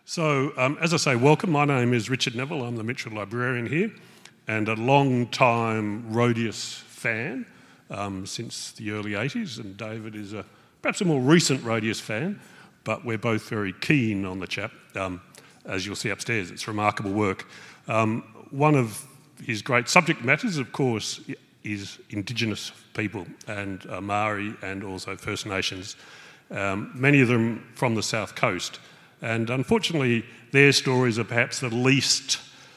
So, as I say, welcome. My name is Richard Neville. I'm the Mitchell librarian here and a long-time Rhodius fan since the early 80s, and David is perhaps a more recent Rhodius fan, but we're both very keen on the chap. As you'll see upstairs, it's remarkable work. One of his great subject matters, of course, is Indigenous people and Maori and also First Nations, many of them from the South Coast. And unfortunately, their stories are perhaps the least,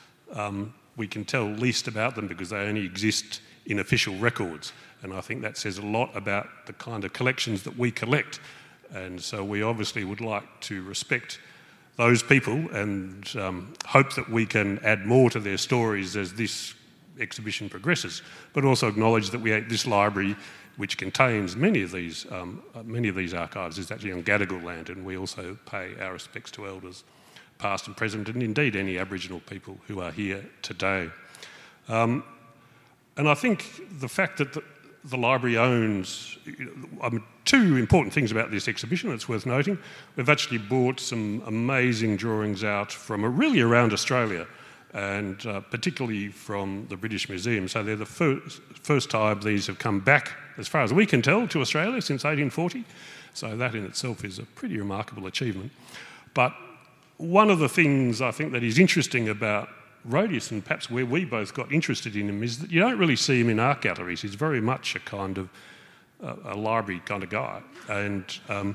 we can tell least about them because they only exist in official records. And I think that says a lot about the kind of collections that we collect. And so we obviously would like to respect those people and hope that we can add more to their stories as this exhibition progresses, but also acknowledge that this library, which contains many of these archives, is actually on Gadigal land, and we also pay our respects to elders, past and present, and indeed any Aboriginal people who are here today. And I think the fact that the library owns two important things about this exhibition that's worth noting. We've actually brought some amazing drawings out from really around Australia, and particularly from the British Museum. So they're the first time these have come back, as far as we can tell, to Australia since 1840. So that in itself is a pretty remarkable achievement. But one of the things I think that is interesting about Rhodius, and perhaps where we both got interested in him, is that you don't really see him in art galleries. He's very much a kind of a library kind of guy. And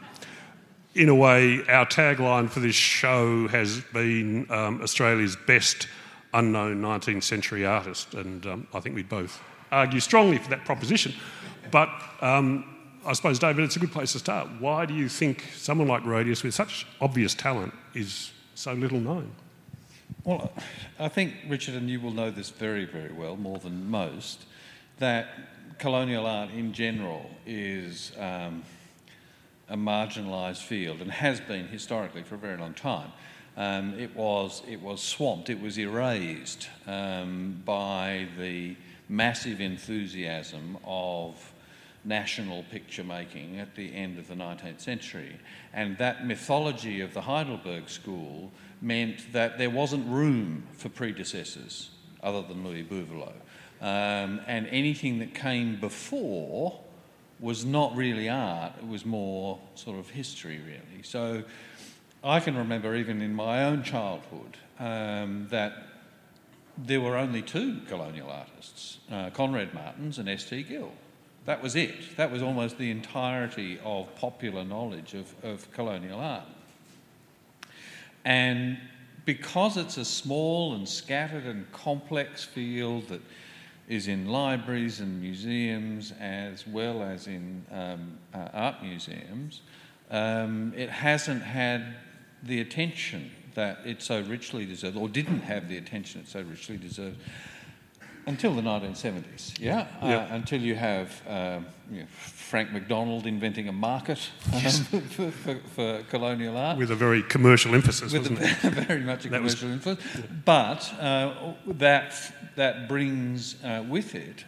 in a way, our tagline for this show has been Australia's best unknown 19th century artist, and I think we'd both argue strongly for that proposition. But I suppose, David, it's a good place to start. Why do you think someone like Rhodius with such obvious talent is so little known? Well, I think, Richard, and you will know this very, very well, more than most, that colonial art in general is a marginalised field and has been historically for a very long time. It was swamped, it was erased by the massive enthusiasm of national picture making at the end of the 19th century. And that mythology of the Heidelberg School meant that there wasn't room for predecessors other than Louis Bouvalot. And anything that came before was not really art, it was more sort of history, really. So I can remember even in my own childhood that there were only two colonial artists, Conrad Martens and S.T. Gill. That was it. That was almost the entirety of popular knowledge of colonial art. And because it's a small and scattered and complex field that is in libraries and museums as well as in art museums, it hasn't had the attention that it so richly deserved, or didn't have the attention it so richly deserved, until the 1970s, until you have Frank McDonald inventing a market for colonial art. With a very commercial emphasis, wasn't it? Very much a commercial emphasis. But that brings with it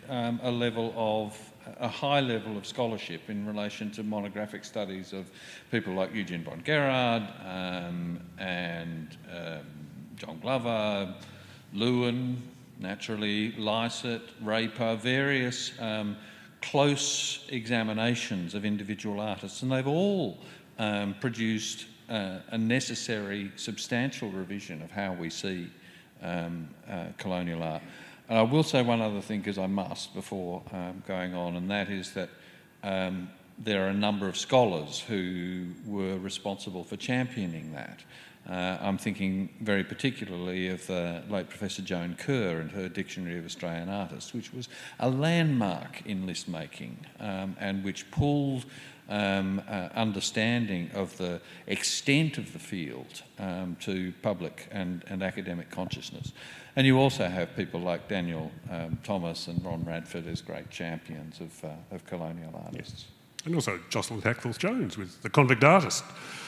a high level of scholarship in relation to monographic studies of people like Eugene von Gerard and John Glover, Lewin, naturally, Lycett, Raper, various close examinations of individual artists, and they've all produced a necessary, substantial revision of how we see colonial art. And I will say one other thing, because I must, before going on, and that is that there are a number of scholars who were responsible for championing that. I'm thinking very particularly of the late Professor Joan Kerr and her Dictionary of Australian Artists, which was a landmark in list making and which pulled understanding of the extent of the field to public and academic consciousness. And you also have people like Daniel Thomas and Ron Radford as great champions of colonial artists. Yes. And also Jocelyn Hackforth-Jones with The Convict Artist.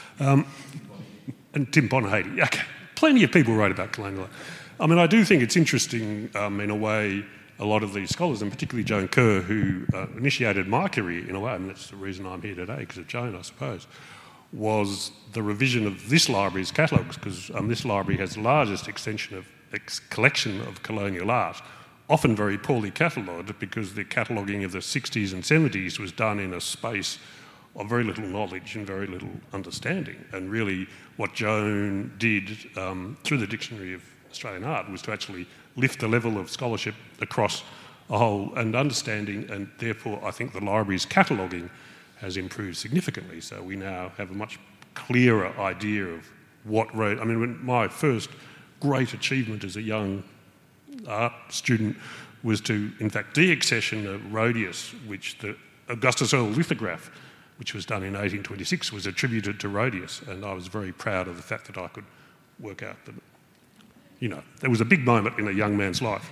And Tim Bonnehady. Okay, plenty of people wrote about colonial art. I mean, I do think it's interesting, in a way, a lot of these scholars, and particularly Joan Kerr, who initiated my career in a way, and that's the reason I'm here today, because of Joan, I suppose, was the revision of this library's catalogues, because this library has the largest collection of colonial art, often very poorly catalogued because the cataloguing of the 60s and 70s was done in a space of very little knowledge and very little understanding. And really what Joan did through the Dictionary of Australian Art was to actually lift the level of scholarship across a whole and understanding, and therefore I think the library's cataloguing has improved significantly. So we now have a much clearer idea of what my first great achievement as a young art student was to, in fact, deaccession a Rhodius, which the Augustus Earl lithograph, which was done in 1826, was attributed to Rhodius, and I was very proud of the fact that I could work out that, there was a big moment in a young man's life.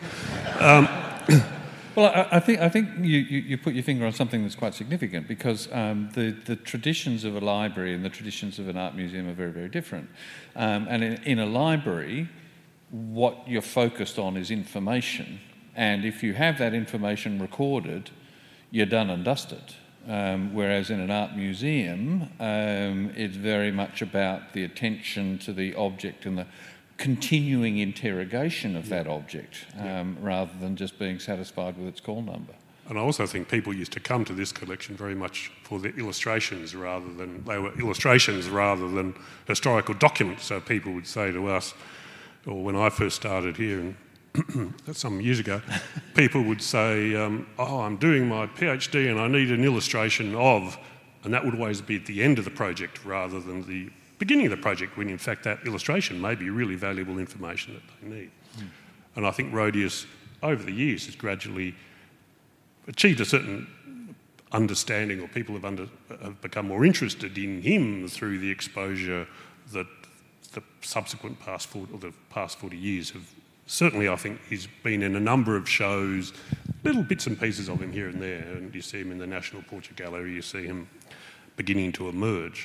Well, I think you put your finger on something that's quite significant, because the traditions of a library and the traditions of an art museum are very, very different. And in a library, what you're focused on is information, and if you have that information recorded, you're done and dusted. Whereas in an art museum, it's very much about the attention to the object and the continuing interrogation of that object, rather than just being satisfied with its call number. And I also think people used to come to this collection very much for the illustrations they were illustrations rather than historical documents. So people would say to us, or when I first started here, some years ago, people would say, I'm doing my PhD and I need an illustration of, and that would always be at the end of the project rather than the beginning of the project, when in fact that illustration may be really valuable information that they need. And I think Rhodius, over the years, has gradually achieved a certain understanding, or people have become more interested in him through the exposure that the subsequent past 40 years have. Certainly, I think he's been in a number of shows, little bits and pieces of him here and there, and you see him in the National Portrait Gallery, you see him beginning to emerge.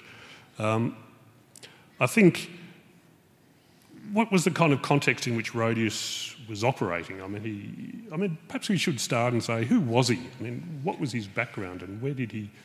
I think, what was the kind of context in which Rhodius was operating? Perhaps we should start and say, who was he? What was his background and where did he...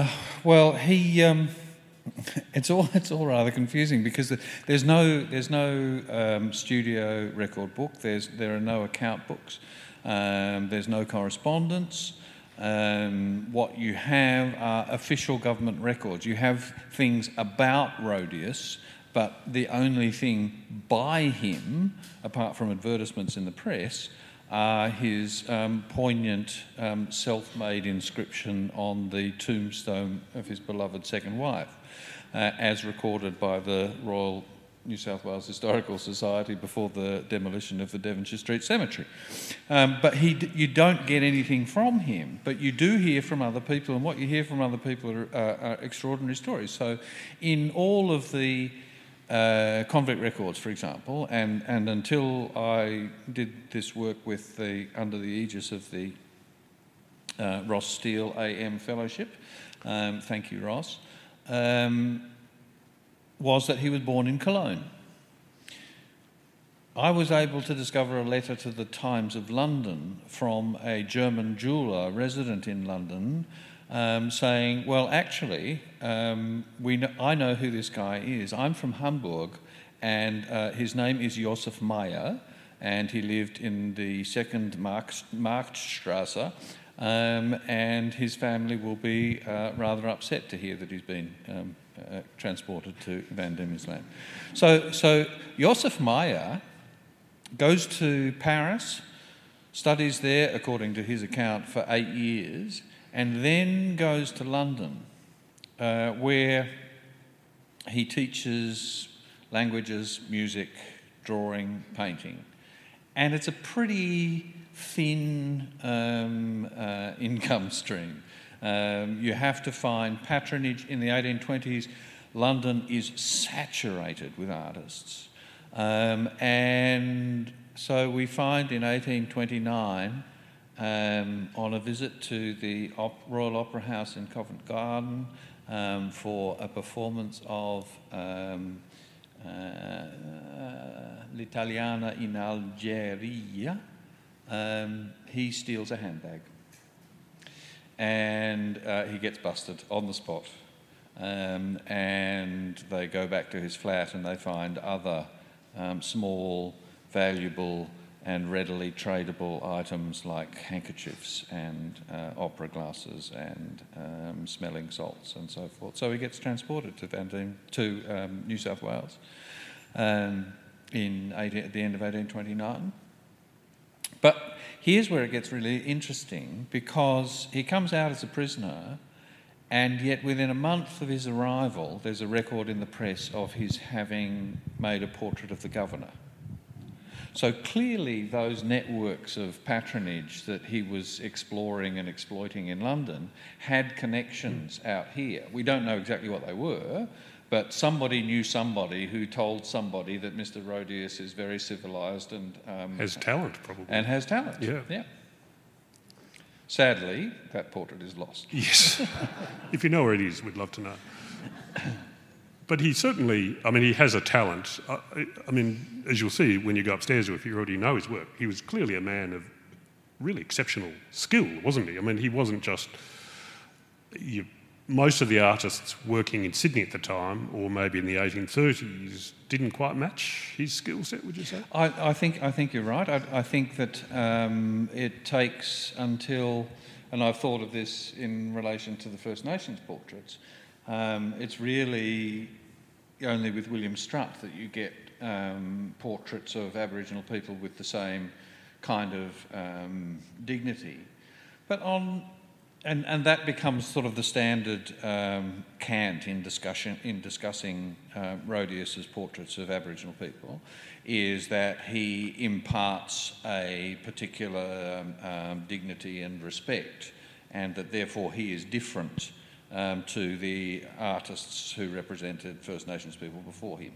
It's all rather confusing, because there's no studio record book. There are no account books. There's no correspondence. What you have are official government records. You have things about Rhodius, but the only thing by him, apart from advertisements in the press, are his poignant self-made inscription on the tombstone of his beloved second wife, as recorded by the Royal New South Wales Historical Society before the demolition of the Devonshire Street Cemetery. But you don't get anything from him, but you do hear from other people, and what you hear from other people are extraordinary stories. So in all of the convict records, for example, and until I did this work under the aegis of the Ross Steele AM Fellowship, thank you, Ross, was that he was born in Cologne. I was able to discover a letter to the Times of London from a German jeweller resident in London, saying, well, actually, I know who this guy is. I'm from Hamburg, and his name is Josef Meyer, and he lived in the second Marktstrasse, and his family will be rather upset to hear that he's been transported to Van Diemen's Land. So Josef Meyer goes to Paris, studies there, according to his account, for 8 years, and then goes to London, where he teaches languages, music, drawing, painting. And it's a pretty thin income stream. You have to find patronage. In the 1820s, London is saturated with artists. And so we find in 1829, on a visit to the Royal Opera House in Covent Garden for a performance of L'Italiana in Algeria, he steals a handbag. And he gets busted on the spot. and they go back to his flat and they find other small, valuable and readily tradable items like handkerchiefs and opera glasses and smelling salts and so forth. So he gets transported to New South Wales at the end of 1829. But here's where it gets really interesting, because he comes out as a prisoner, and yet within a month of his arrival there's a record in the press of his having made a portrait of the governor. So clearly those networks of patronage that he was exploring and exploiting in London had connections out here. We don't know exactly what they were, but somebody knew somebody who told somebody that Mr. Rhodius is very civilised and... has talent, probably. And has talent, yeah. Sadly, that portrait is lost. Yes. If you know where it is, we'd love to know. But he certainly, he has a talent. As you'll see when you go upstairs, or if you already know his work, he was clearly a man of really exceptional skill, wasn't he? He wasn't just... most of the artists working in Sydney at the time, or maybe in the 1830s, didn't quite match his skill set, would you say? I think you're right. I think that it takes until, and I've thought of this in relation to the First Nations portraits, it's really only with William Strutt that you get portraits of Aboriginal people with the same kind of dignity. But and that becomes sort of the standard cant in discussing Rhodius's portraits of Aboriginal people, is that he imparts a particular dignity and respect, and that therefore he is different to the artists who represented First Nations people before him.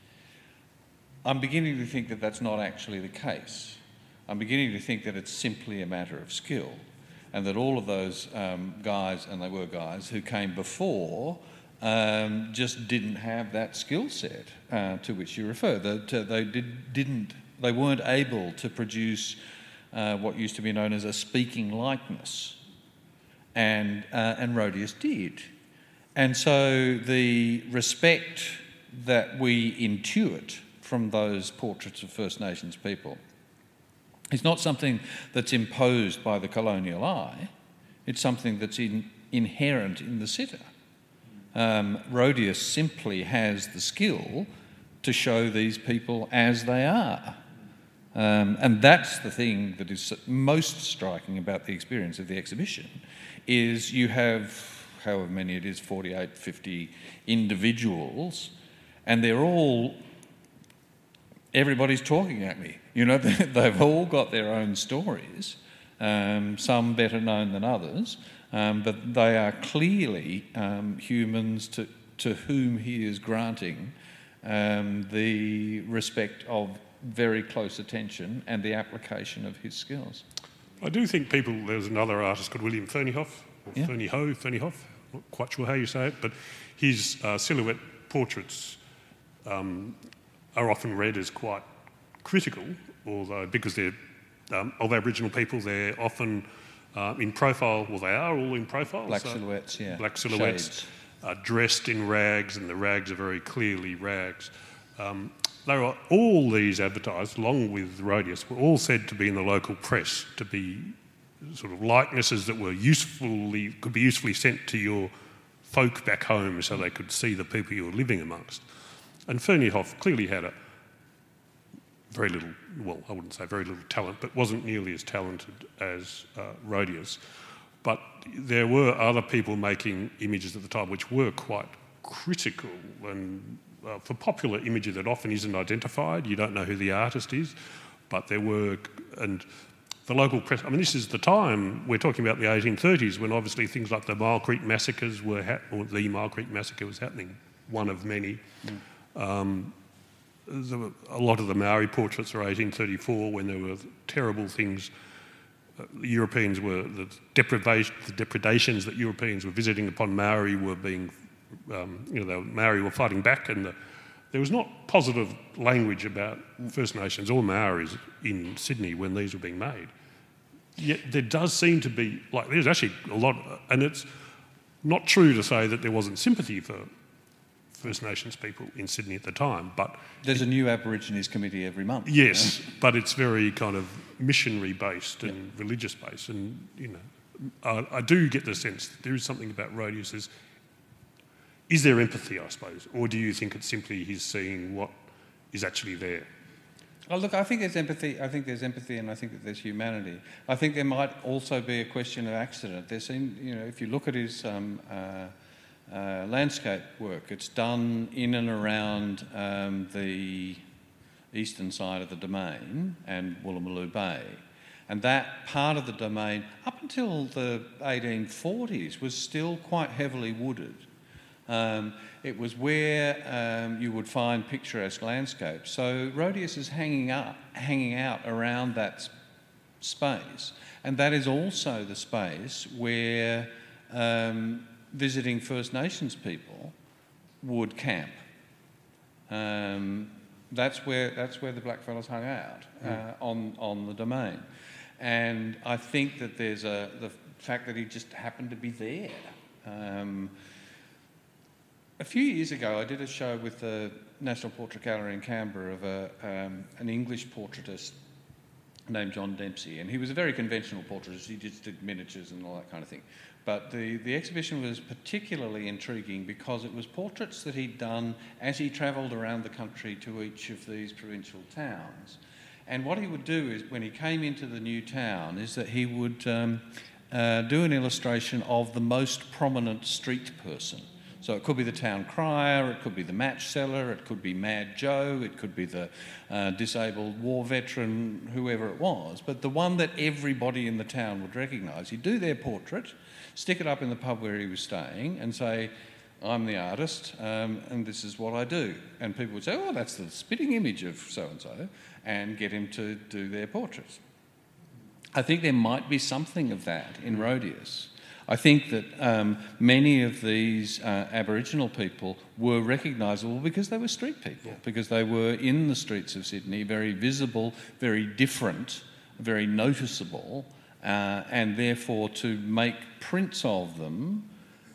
I'm beginning to think that that's not actually the case. I'm beginning to think that it's simply a matter of skill, and that all of those guys, and they were guys, who came before just didn't have that skill set to which you refer. They weren't able to produce what used to be known as a speaking likeness, and Rhodius did. And so the respect that we intuit from those portraits of First Nations people, it's not something that's imposed by the colonial eye. It's something that's inherent in the sitter. Rhodius simply has the skill to show these people as they are. And that's the thing that is most striking about the experience of the exhibition, is you have, however many it is, 48, 50 individuals, and they're all... everybody's talking at me. They've all got their own stories, some better known than others, but they are clearly humans to whom he is granting the respect of very close attention and the application of his skills. I do think there's another artist called William Ferneyhough, or Ferneyhough, not quite sure how you say it, but his silhouette portraits are often read as quite critical, although because they're of Aboriginal people, they're often in profile. Well, they are all in profile. Black silhouettes, yeah. Black silhouettes, dressed in rags, and the rags are very clearly rags. They were all these advertised, along with Rhodius, were all said to be in the local press, to be sort of likenesses that were could be usefully sent to your folk back home, so they could see the people you were living amongst. And Ferneyhough clearly had very little, well, I wouldn't say very little talent, but wasn't nearly as talented as Rhodius. But there were other people making images at the time which were quite critical, and for popular imagery that often isn't identified, you don't know who the artist is, but there were, and the local press, this is the time, we're talking about the 1830s, when obviously things like the Mile Creek massacres or the Mile Creek massacre was happening, one of many. A lot of the Maori portraits are 1834, when there were terrible things. The depredations that Europeans were visiting upon Maori were being, the Maori were fighting back, and there was not positive language about First Nations or Maoris in Sydney when these were being made. Yet there does seem to be, there's actually a lot, and not true to say that there wasn't sympathy for First Nations people in Sydney at the time, but... There's a new Aborigines committee every month. Yes, but it's very kind of missionary-based and religious-based, and, you know, I do get the sense that there is something about Rhodesius. Is there empathy, I suppose, or do you think it's simply he's seeing what is actually there? Oh, look, I think there's empathy. And I think that there's humanity. I think there might also be a question of accident. If you look at his landscape work, it's done in and around the eastern side of the Domain and Woolloomooloo Bay. And that part of the Domain, up until the 1840s, was still quite heavily wooded. It was where you would find picturesque landscapes. So Rhodesius is hanging out around that space, and that is also the space where visiting First Nations people would camp. That's where the blackfellas hung out on the Domain, and I think that there's the fact that he just happened to be there. A few years ago, I did a show with the National Portrait Gallery in Canberra of an English portraitist named John Dempsey, and he was a very conventional portraitist. He just did miniatures and all that kind of thing. But the exhibition was particularly intriguing because it was portraits that he'd done as he travelled around the country to each of these provincial towns. And what he would do is, when he came into the new town, is that he would do an illustration of the most prominent street person. So it could be the town crier, it could be the match seller, it could be Mad Joe, it could be the disabled war veteran, whoever it was. But the one that everybody in the town would recognise, he'd do their portrait, stick it up in the pub where he was staying and say, I'm the artist and this is what I do. And people would say, oh, that's the spitting image of so-and-so, and get him to do their portraits. I think there might be something of that in Rhodesius. I think that many of these Aboriginal people were recognisable because they were street people, because they were in the streets of Sydney, very visible, very different, very noticeable, and therefore to make prints of them,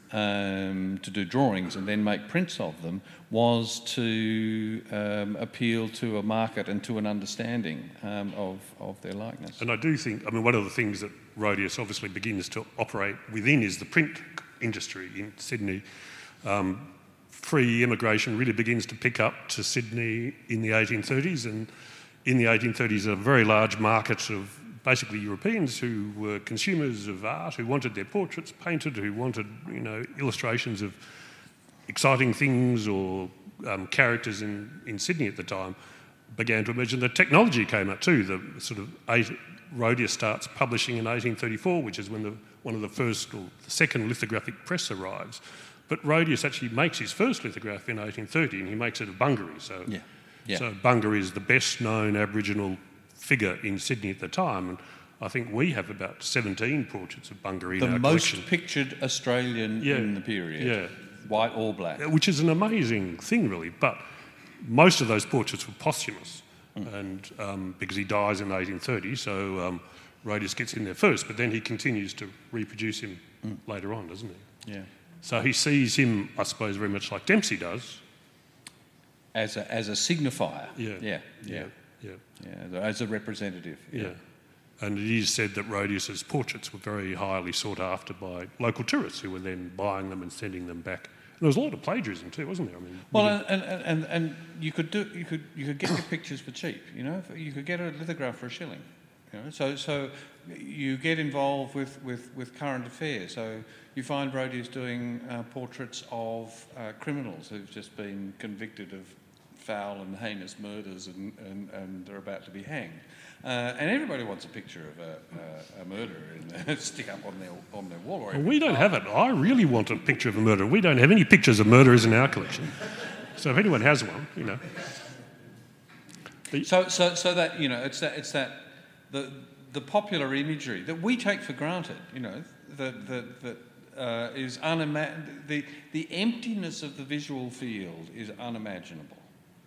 to do drawings and then make prints of them, was to appeal to a market and to an understanding of their likeness. And I do think, one of the things that Rhodesius obviously begins to operate within is the print industry in Sydney. Free immigration really begins to pick up to Sydney in the 1830s, and in the 1830s a very large market of basically Europeans who were consumers of art, who wanted their portraits painted, who wanted, illustrations of exciting things or characters in Sydney at the time, began to emerge. And the technology came out too. The sort of Rhodesius starts publishing in 1834, which is when one of the first or the second lithographic press arrives. But Rhodesius actually makes his first lithograph in 1830, and he makes it of Bungaree. So Bungaree is the best known Aboriginal figure in Sydney at the time, and I think we have about 17 portraits of Bungaree in our collection. The most pictured Australian in the period, white or black. Which is an amazing thing, really, but most of those portraits were posthumous, and because he dies in 1830, so Rhodesius gets in there first, but then he continues to reproduce him later on, doesn't he? Yeah. So he sees him, I suppose, very much like Dempsey does. As a signifier. Yeah. As a representative. Yeah. And it is said that Rhodesius's portraits were very highly sought after by local tourists who were then buying them and sending them back. And there was a lot of plagiarism too, wasn't there? And you could get your pictures for cheap. You could get a lithograph for $1. So you get involved with current affairs. So you find Rhodesius doing portraits of criminals who've just been convicted of foul and heinous murders and they're about to be hanged. And everybody wants a picture of a murderer and stick up on their wall. Well, we don't have it. I really want a picture of a murderer. We don't have any pictures of murderers in our collection. So if anyone has one, So that it's that the popular imagery that we take for granted. That is unimaginable. The emptiness of the visual field is unimaginable.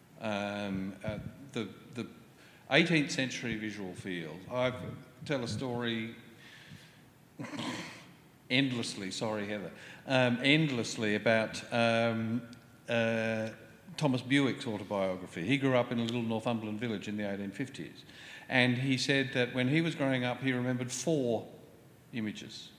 The 18th century visual field. I tell a story endlessly, sorry Heather, endlessly about Thomas Bewick's autobiography. He grew up in a little Northumberland village in the 1850s, and he said that when he was growing up he remembered 4 images.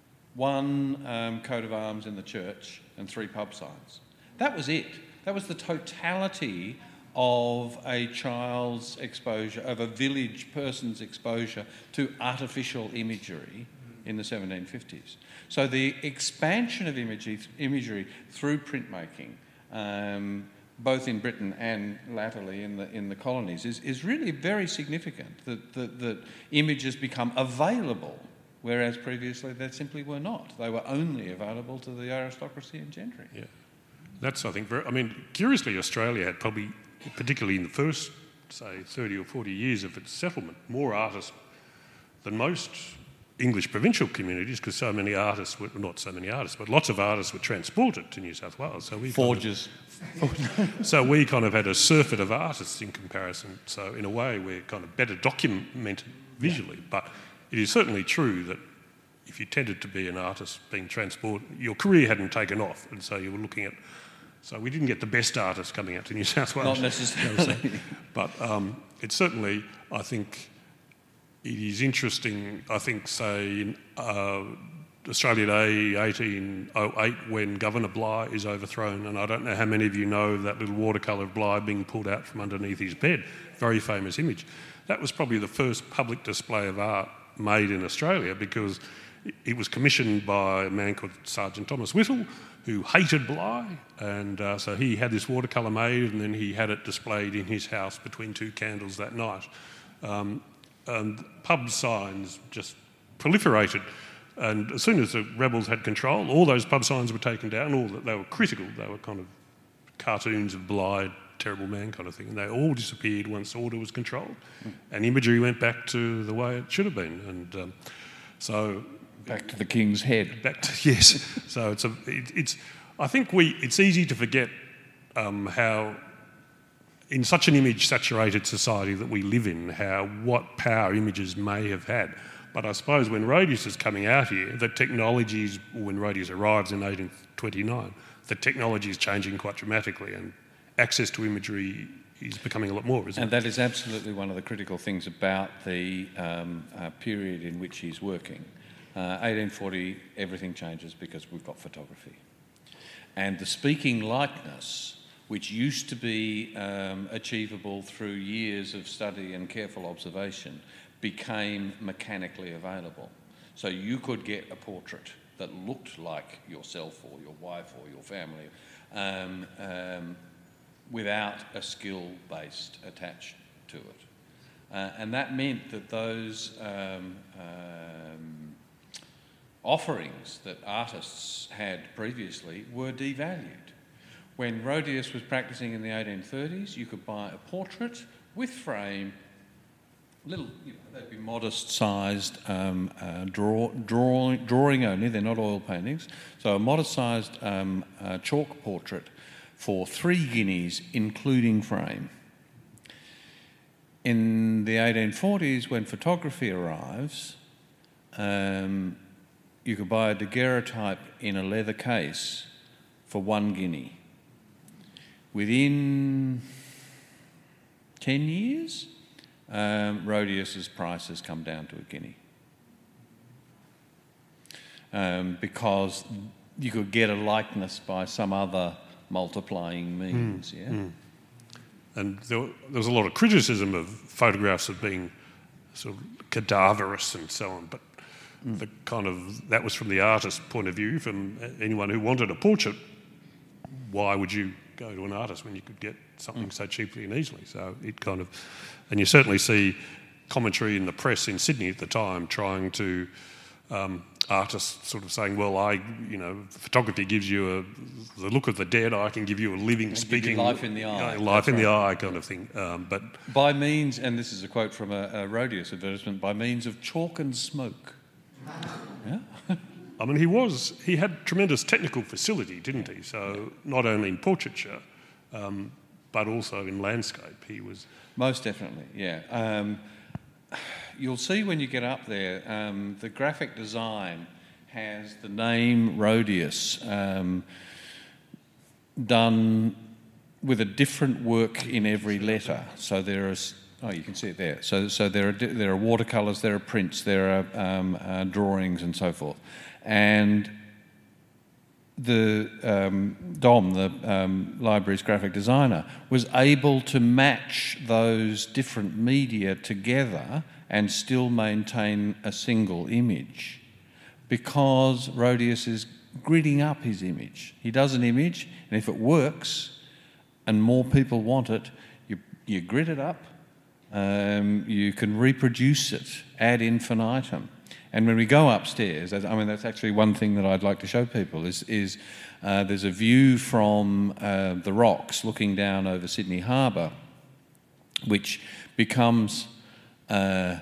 1 coat of arms in the church and 3 pub signs. That was it. That was the totality of a child's exposure, of a village person's exposure to artificial imagery in the 1750s. So the expansion of imagery through printmaking, both in Britain and latterly in the colonies, is really very significant. That images become available, whereas previously they simply were not. They were only available to the aristocracy and gentry. Yeah, that's, I think, curiously, Australia had probably, particularly in the first, say, 30 or 40 years of its settlement, more artists than most English provincial communities, because so many artists were, not so many artists, but lots of artists were transported to New South Wales. So we Forgers. So we kind of had a surfeit of artists in comparison. So in a way, we're kind of better documented visually. But it is certainly true that if you tended to be an artist being transported, your career hadn't taken off, and so you were looking at. So we didn't get the best artists coming out to New South Wales. Not necessarily. But it's certainly, I think, it is interesting, I think, say, in Australia Day 1808, when Governor Bligh is overthrown, and I don't know how many of you know of that little watercolour of Bligh being pulled out from underneath his bed, very famous image. That was probably the first public display of art made in Australia, because it was commissioned by a man called Sergeant Thomas Whittle, who hated Bligh, and so he had this watercolour made, and then he had it displayed in his house between 2 candles that night. And pub signs just proliferated, and as soon as the rebels had control, all those pub signs were taken down. They were critical. They were kind of cartoons of Bligh, terrible man kind of thing, and they all disappeared once order was controlled, and imagery went back to the way it should have been. And so back to the king's head. Yes. So I think it's easy to forget how, in such an image-saturated society that we live in, what power images may have had. But I suppose when Rhodius is coming out here, when Rhodius arrives in 1829, the technology is changing quite dramatically, and access to imagery is becoming a lot more, isn't it? And that is absolutely one of the critical things about the period in which he's working. 1840, everything changes because we've got photography. And the speaking likeness, which used to be achievable through years of study and careful observation, became mechanically available. So you could get a portrait that looked like yourself or your wife or your family without a skill based attached to it. And that meant that those offerings that artists had previously were devalued. When Rhodius was practising in the 1830s, you could buy a portrait with frame, they'd be modest-sized drawing only, they're not oil paintings, so a modest-sized chalk portrait for 3 guineas, including frame. In the 1840s, when photography arrives, you could buy a daguerreotype in a leather case for 1 guinea. Within 10 years, Rhodius's price has come down to 1 guinea. Because you could get a likeness by some other multiplying means, And there was a lot of criticism of photographs of being sort of cadaverous and so on, but that was from the artist's point of view. From anyone who wanted a portrait, why would you go to an artist when you could get something so cheaply and easily? So and you certainly see commentary in the press in Sydney at the time trying to artists sort of saying, well, photography gives you the look of the dead. I can give you a living, speaking life in the eye, life in the eye kind of thing. But by means, and this is a quote from a Rhodius advertisement, by means of chalk and smoke. Yeah. I mean, he had tremendous technical facility, didn't he? So not only in portraiture, but also in landscape, he was. Most definitely, yeah. You'll see when you get up there, the graphic design has the name Rhodius done with a different work in every letter. So there is, you can see it there. So there are watercolours, there are prints, there are drawings and so forth. And the Dom, the library's graphic designer, was able to match those different media together and still maintain a single image, because Rhodius is gridding up his image. He does an image, and if it works and more people want it, you grid it up, you can reproduce it ad infinitum. And when we go upstairs, that's actually one thing that I'd like to show people, is there's a view from the rocks looking down over Sydney Harbour, which becomes the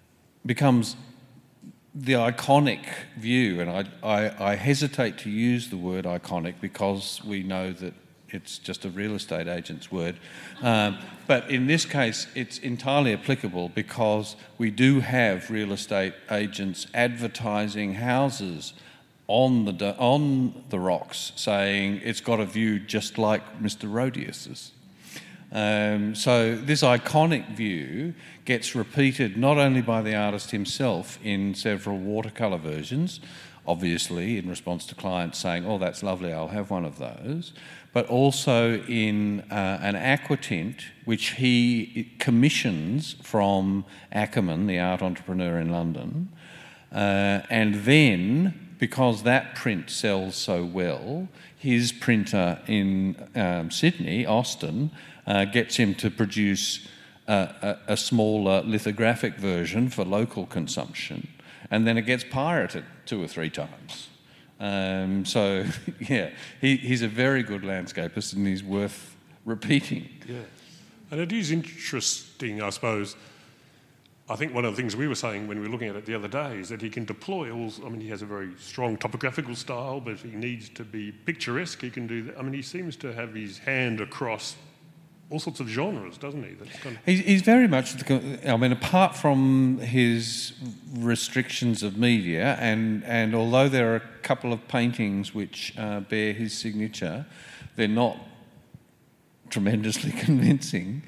iconic view. And I hesitate to use the word iconic because we know that it's just a real estate agent's word. But in this case, it's entirely applicable because we do have real estate agents advertising houses on the rocks, saying it's got a view just like Mr. Rhodius's. So this iconic view gets repeated not only by the artist himself in several watercolour versions, obviously in response to clients saying, "Oh, that's lovely, I'll have one of those," but also in an aquatint which he commissions from Ackerman, the art entrepreneur in London. And then, because that print sells so well, his printer in Sydney, Austin, gets him to produce a smaller lithographic version for local consumption, and then it gets pirated 2 or 3 times. So, yeah, he's a very good landscapist, and he's worth repeating. Yeah, and it is interesting, I suppose. I think one of the things we were saying when we were looking at it the other day is that he can deploy all... he has a very strong topographical style, but if he needs to be picturesque, he can do that. He seems to have his hand across all sorts of genres, doesn't he? That's kind of... He's very much... apart from his restrictions of media, and although there are a couple of paintings which bear his signature, they're not tremendously convincing,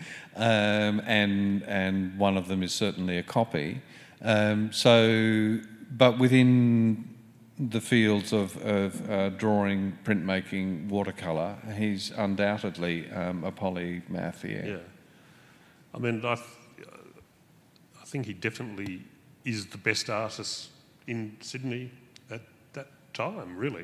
and one of them is certainly a copy. But within the fields of drawing, printmaking, watercolour, he's undoubtedly a polymath. Yeah. I think he definitely is the best artist in Sydney at that time, really.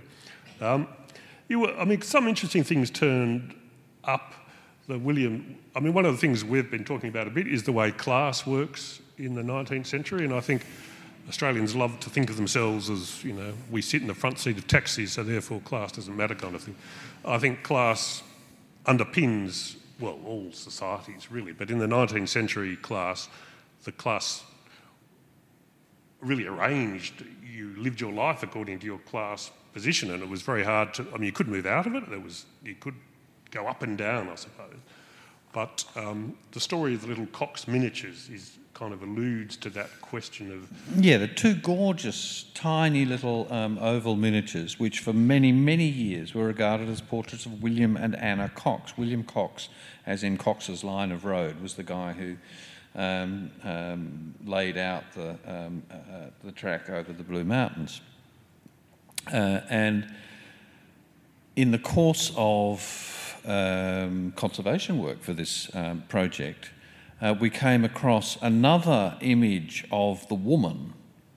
Some interesting things turned up. One of the things we've been talking about a bit is the way class works in the 19th century, and I think Australians love to think of themselves as, we sit in the front seat of taxis, so therefore class doesn't matter kind of thing. I think class underpins, all societies really, but in the 19th century the class really arranged, you lived your life according to your class position, and it was very hard to, you couldn't move out of it, you could go up and down, I suppose. But the story of the little Cox miniatures kind of alludes to that question of... Yeah, the 2 gorgeous, tiny little oval miniatures, which for many, many years were regarded as portraits of William and Anna Cox. William Cox, as in Cox's Line of Road, was the guy who laid out the track over the Blue Mountains. And in the course of conservation work for this project, we came across another image of the woman,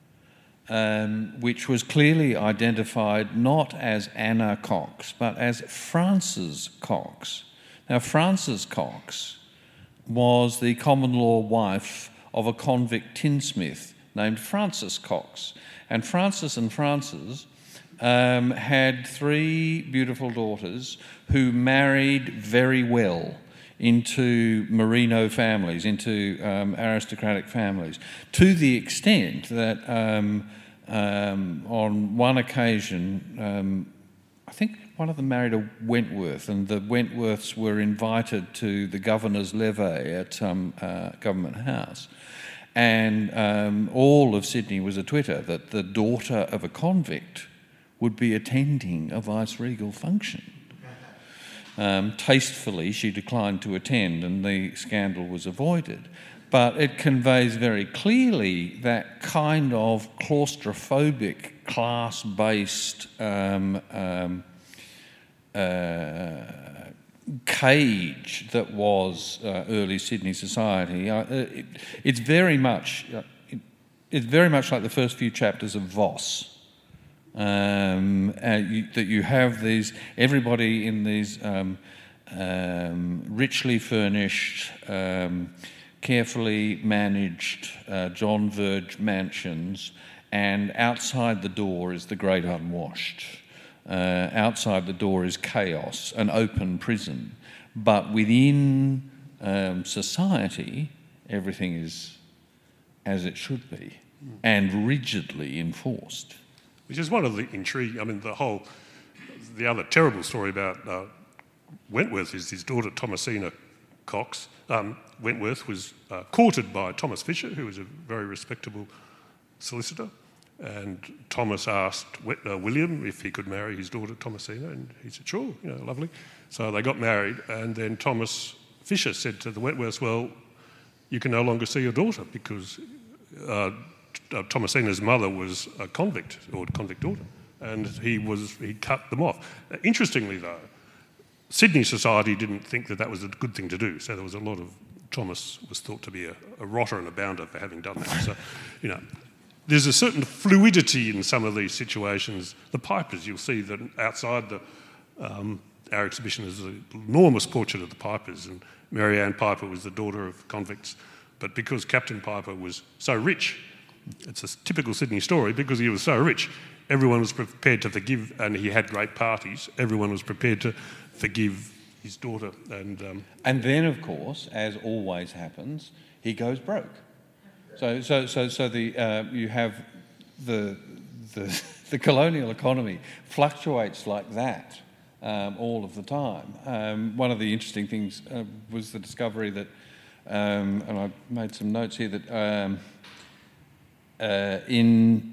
which was clearly identified not as Anna Cox, but as Frances Cox. Now, Frances Cox was the common law wife of a convict tinsmith named Francis Cox. And Francis and Frances had 3 beautiful daughters who married very well into merino families, into aristocratic families, to the extent that on one occasion, I think one of them married a Wentworth, and the Wentworths were invited to the governor's levee at some government house. And all of Sydney was a twitter that the daughter of a convict would be attending a vice-regal function. Tastefully, she declined to attend and the scandal was avoided. But it conveys very clearly that kind of claustrophobic, class-based cage that was early Sydney society. It's very much like the first few chapters of Voss. That you have these, everybody in these richly furnished, carefully managed John Verge mansions, and outside the door is the great unwashed. Outside the door is chaos, an open prison. But within society, everything is as it should be and rigidly enforced. Which is one of the intrigue. I mean, the other terrible story about Wentworth is his daughter Thomasina Cox. Wentworth was courted by Thomas Fisher, who was a very respectable solicitor, and Thomas asked William if he could marry his daughter Thomasina, and he said, sure, lovely. So they got married, and then Thomas Fisher said to the Wentworths, well, you can no longer see your daughter because Thomasina's mother was a convict, or convict daughter, and he cut them off. Interestingly, though, Sydney society didn't think that was a good thing to do, so there was a lot of... Thomas was thought to be a rotter and a bounder for having done that. So, there's a certain fluidity in some of these situations. The Pipers, you'll see that outside our exhibition is an enormous portrait of the Pipers, and Mary Ann Piper was the daughter of convicts, but because Captain Piper was so rich, it's a typical Sydney story, because he was so rich, everyone was prepared to forgive, and he had great parties, everyone was prepared to forgive his daughter. And then, of course, as always happens, he goes broke. So you have the colonial economy fluctuates like that all of the time. One of the interesting things was the discovery that, and I made some notes here, that in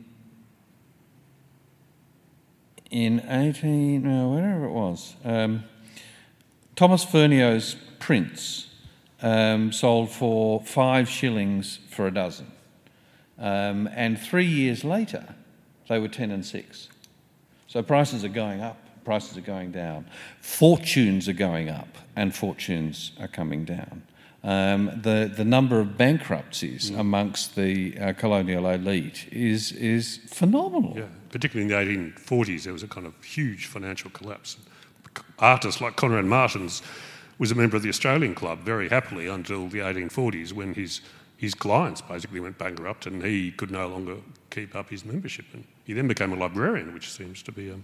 whatever it was, Thomas Fernio's prints sold for 5 shillings for a dozen. And 3 years later, they were 10 and 6. So prices are going up, prices are going down. Fortunes are going up and fortunes are coming down. The number of bankruptcies amongst the colonial elite is phenomenal. Yeah, particularly in the 1840s, there was a kind of huge financial collapse. Artists like Conrad Martins was a member of the Australian Club very happily until the 1840s, when his clients basically went bankrupt and he could no longer keep up his membership. And he then became a librarian, which seems to be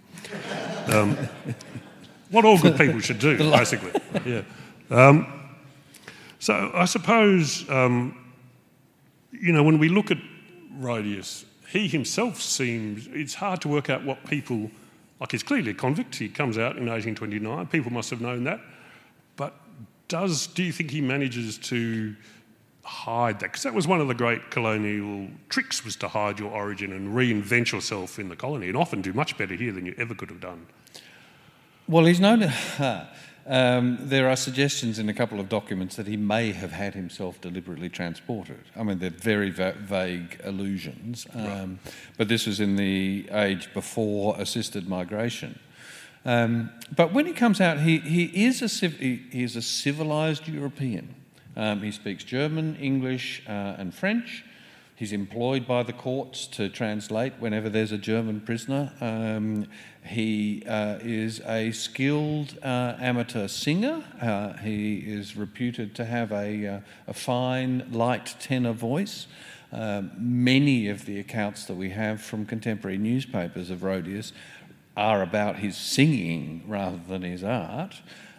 what all good people should do, basically. Yeah. So I suppose, when we look at Rhodius, he himself seems... It's hard to work out what people... Like, he's clearly a convict. He comes out in 1829. People must have known that. But do you think he manages to hide that? Because that was one of the great colonial tricks, was to hide your origin and reinvent yourself in the colony, and often do much better here than you ever could have done. Well, he's known to... there are suggestions in a couple of documents that he may have had himself deliberately transported. I mean, they're very vague allusions, but this was in the age before assisted migration. But when he comes out, he is a civilised European. He speaks German, English and French. He's employed by the courts to translate whenever there's a German prisoner. He is a skilled amateur singer. He is reputed to have a fine, light tenor voice. Many of the accounts that we have from contemporary newspapers of Rhodius are about his singing rather than his art.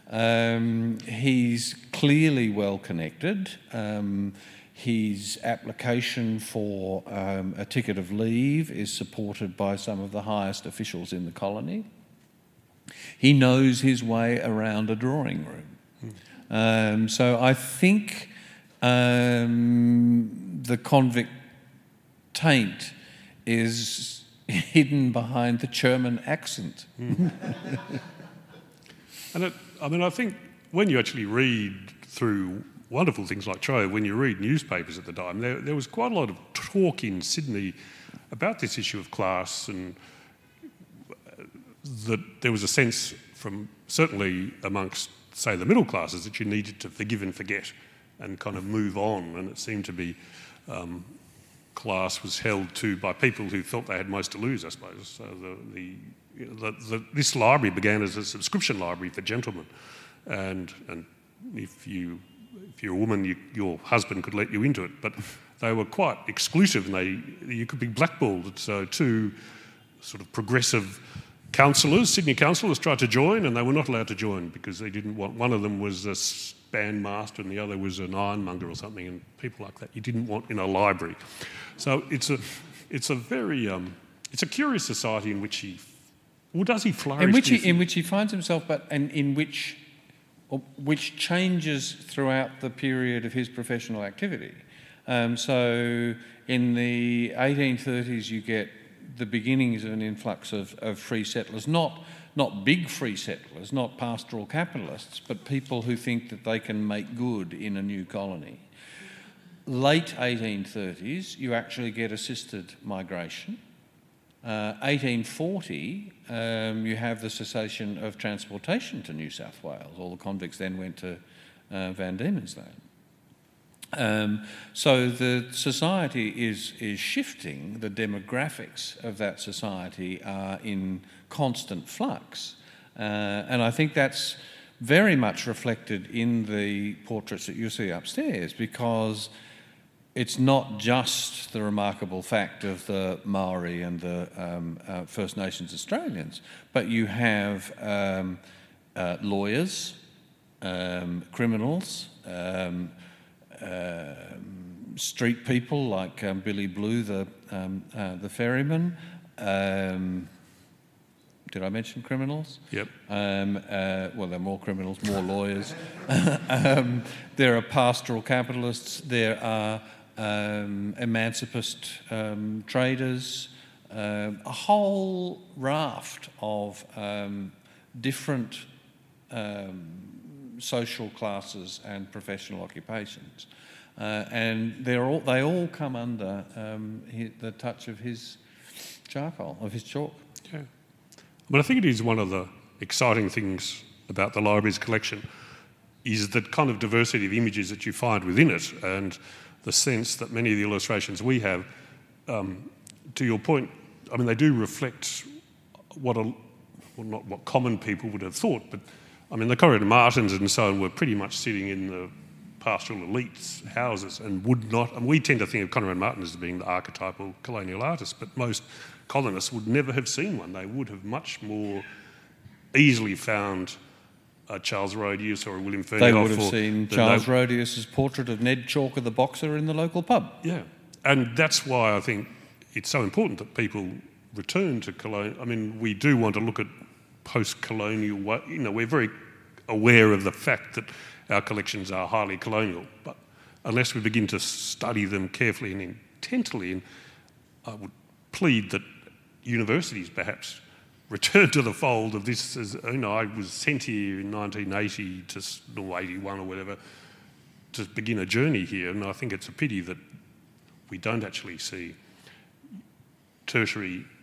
He's clearly well connected. His application for a ticket of leave is supported by some of the highest officials in the colony. He knows his way around a drawing room. So I think the convict taint is hidden behind the German accent. And I think when you actually read through wonderful things like Trove, when you read newspapers at the time, there was quite a lot of talk in Sydney about this issue of class, and that there was a sense from certainly amongst, say, the middle classes that you needed to forgive and forget and kind of move on, and it seemed to be class was held to by people who felt they had most to lose, I suppose. So this library began as a subscription library for gentlemen, and if you're a woman, your husband could let you into it, but they were quite exclusive, and you could be blackballed. So two sort of progressive councillors, Sydney councillors, tried to join, and they were not allowed to join because they didn't want. One of them was a bandmaster, and the other was an ironmonger or something, and people like that you didn't want in a library. So it's a very it's a curious society in which does he flourish? In which he finds himself, which changes throughout the period of his professional activity. So in the 1830s, you get the beginnings of an influx of free settlers, not big free settlers, not pastoral capitalists, but people who think that they can make good in a new colony. Late 1830s, you actually get assisted migration. 1840, you have the cessation of transportation to New South Wales. All the convicts then went to Van Diemen's Land. So the society is shifting. The demographics of that society are in constant flux. And I think that's very much reflected in the portraits that you see upstairs, because it's not just the remarkable fact of the Maori and the First Nations Australians, but you have lawyers, criminals, street people like Billy Blue, the ferryman. Did I mention criminals? Yep. Well, there are more criminals, more lawyers. There are pastoral capitalists. There are emancipist traders. A whole raft of different social classes and professional occupations, and they all come under the touch of his charcoal, of his chalk. Yeah, but I think it is one of the exciting things about the library's collection is the kind of diversity of images that you find within it, and the sense that many of the illustrations we have, to your point, I mean, they do reflect not what common people would have thought, but I mean, the Corridor Martins and so on were pretty much sitting in the pastoral elites' houses and would not. And we tend to think of Conrad Martin as being the archetypal colonial artist, but most colonists would never have seen one. They would have much more easily found a Charles Rhodius or a William Fernioff. They would have seen Charles Rhodius's portrait of Ned Chalker, the boxer, in the local pub. Yeah, and that's why I think it's so important that people return to colonial. I mean, we do want to look at post-colonial. We're very aware of the fact that our collections are highly colonial, but unless we begin to study them carefully and intently, and I would plead that universities perhaps return to the fold of this. As I was sent here in 1980 or 81 or whatever to begin a journey here, and I think it's a pity that we don't actually see tertiary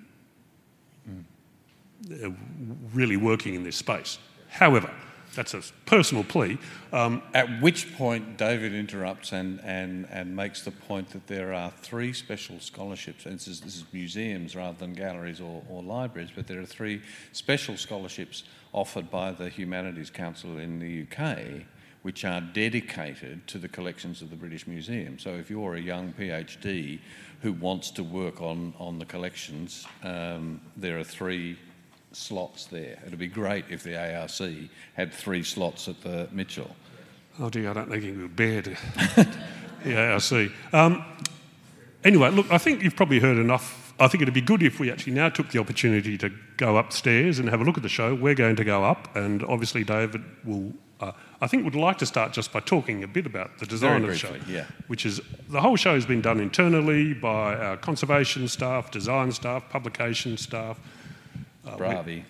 really working in this space. However, that's a personal plea. At which point David interrupts and makes the point that there are three special scholarships, and this is museums rather than galleries or libraries, but there are three special scholarships offered by the Humanities Council in the UK, which are dedicated to the collections of the British Museum. So if you're a young PhD who wants to work on the collections, there are three slots there. It'd be great if the ARC had three slots at the Mitchell. Oh dear, I don't think he would bear to the ARC. Anyway, look, I think you've probably heard enough. I think it'd be good if we actually now took the opportunity to go upstairs and have a look at the show. We're going to go up, and obviously David will I think would like to start just by talking a bit about the design of the show, yeah. which is the whole show has been done internally by our conservation staff, design staff, publication staff. Bravi.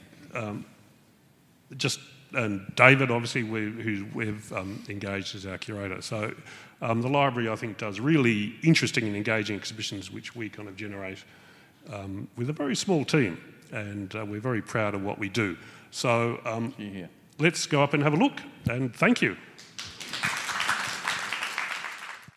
And David, obviously, who we've engaged as our curator. So the library, I think, does really interesting and engaging exhibitions, which we kind of generate with a very small team, and we're very proud of what we do. So let's go up and have a look, and thank you.